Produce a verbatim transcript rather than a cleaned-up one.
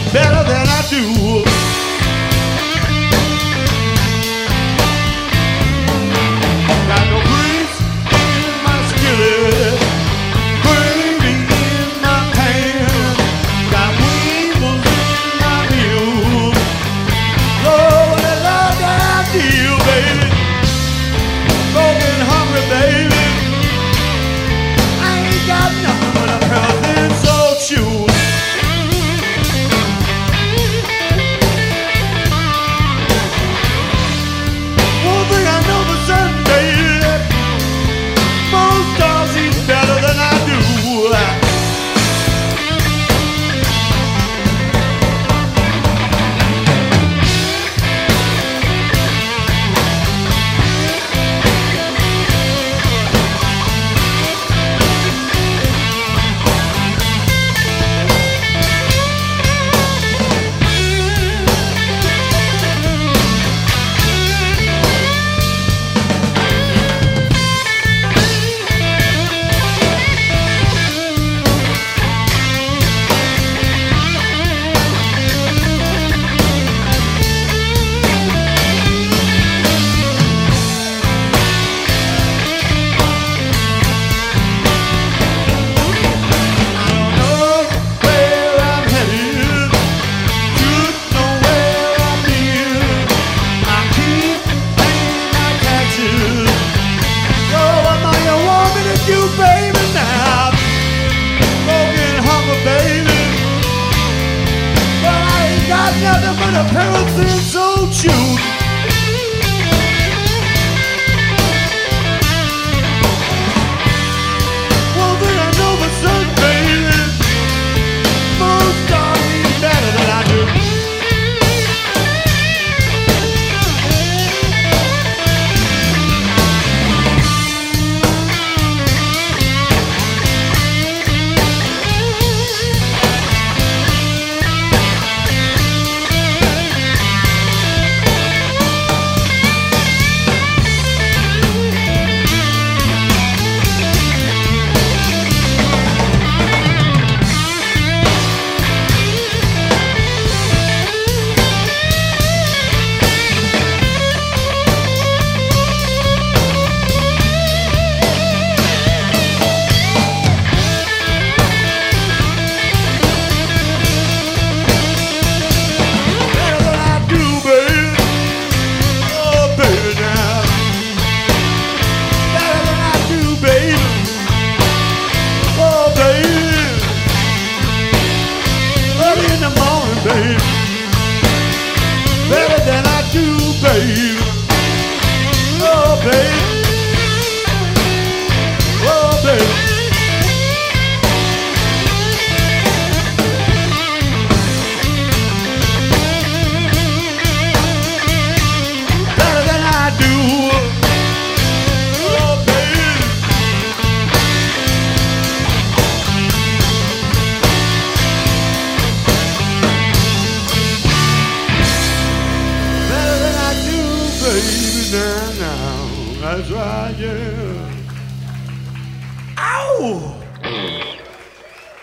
better than I do. Got no grease in my skillet, gravy in my pan, got weevils in my meal. Lord, what a love that I feel, baby. Broken, hungry, baby. I ain't got nothing but a pair of thin sole shoes. One thing I know for certain, baby, most dogs eat better than I do. Nothing but a pair of thin sole shoes. One thing I know for certain, baby, most dogs eat better than I do. Better than I do, baby. Oh, baby. Oh, baby. Better than I do. Oh, baby. Baby, now, now, that's right, yeah. Ow!